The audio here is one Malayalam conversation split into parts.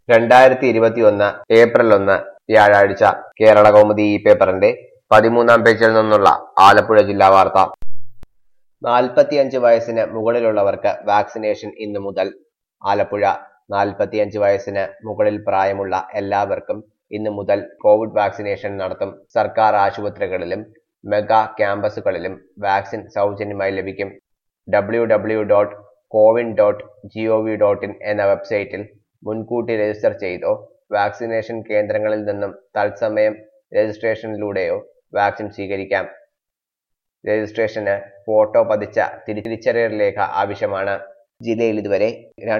2021 ഏപ്രിൽ 1 വ്യാഴാഴ്ച കേരളകൗമുദി ഈ പേപ്പറിന്റെ 13-ാം പേജിൽ നിന്നുള്ള ആലപ്പുഴ ജില്ലാ വാർത്ത. 45 വയസ്സിന് മുകളിലുള്ളവർക്ക് വാക്സിനേഷൻ ഇന്നു മുതൽ. ആലപ്പുഴ. 45 വയസ്സിന് മുകളിൽ പ്രായമുള്ള എല്ലാവർക്കും ഇന്നു മുതൽ കോവിഡ് വാക്സിനേഷൻ നടത്തും. സർക്കാർ ആശുപത്രികളിലും മെഗാ ക്യാമ്പസുകളിലും വാക്സിൻ സൗജന്യമായി ലഭിക്കും. www.cowin.gov.in എന്ന വെബ്സൈറ്റിൽ മുൻകൂട്ടി രജിസ്റ്റർ ചെയ്തോ വാക്സിനേഷൻ കേന്ദ്രങ്ങളിൽ നിന്നും തത്സമയം രജിസ്ട്രേഷനിലൂടെയോ വാക്സിൻ സ്വീകരിക്കാം. രജിസ്ട്രേഷന് ഫോട്ടോ പതിച്ച തിരിച്ചറിയൽ രേഖ ആവശ്യമാണ്. ജില്ലയിൽ ഇതുവരെ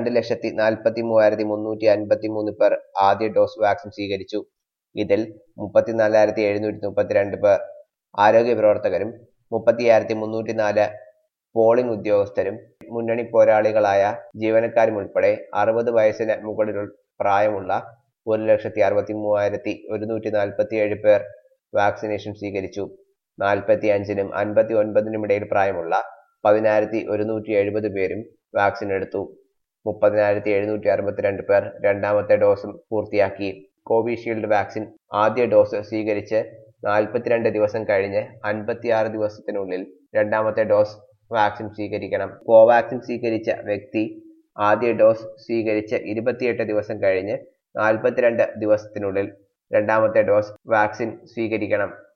2,43,353 പേർ ആദ്യ ഡോസ് വാക്സിൻ സ്വീകരിച്ചു. ഇതിൽ 34,732 പേർ ആരോഗ്യ പ്രവർത്തകരും 30,304 പോളിംഗ് ഉദ്യോഗസ്ഥരും മുന്നണി പോരാളികളായ ജീവനക്കാരും ഉൾപ്പെടെ 60 വയസ്സിന് മുകളിൽ പ്രായമുള്ള 1,63,147 പേർ വാക്സിനേഷൻ സ്വീകരിച്ചു. 45-നും 59-നും ഇടയിൽ പ്രായമുള്ള 10,170 പേരും വാക്സിൻ എടുത്തു. 30,762 പേർ രണ്ടാമത്തെ ഡോസും പൂർത്തിയാക്കി. കോവിഷീൽഡ് വാക്സിൻ ആദ്യ ഡോസ് സ്വീകരിച്ച് 42 ദിവസം കഴിഞ്ഞ് 56 ദിവസത്തിനുള്ളിൽ രണ്ടാമത്തെ ഡോസ് വാക്സിൻ സ്വീകരിക്കണം. കോവാക്സിൻ സ്വീകരിച്ച വ്യക്തി ആദ്യ ഡോസ് സ്വീകരിച്ച് 28 ദിവസം കഴിഞ്ഞ് 42 ദിവസത്തിനുള്ളിൽ രണ്ടാമത്തെ ഡോസ് വാക്സിൻ സ്വീകരിക്കണം.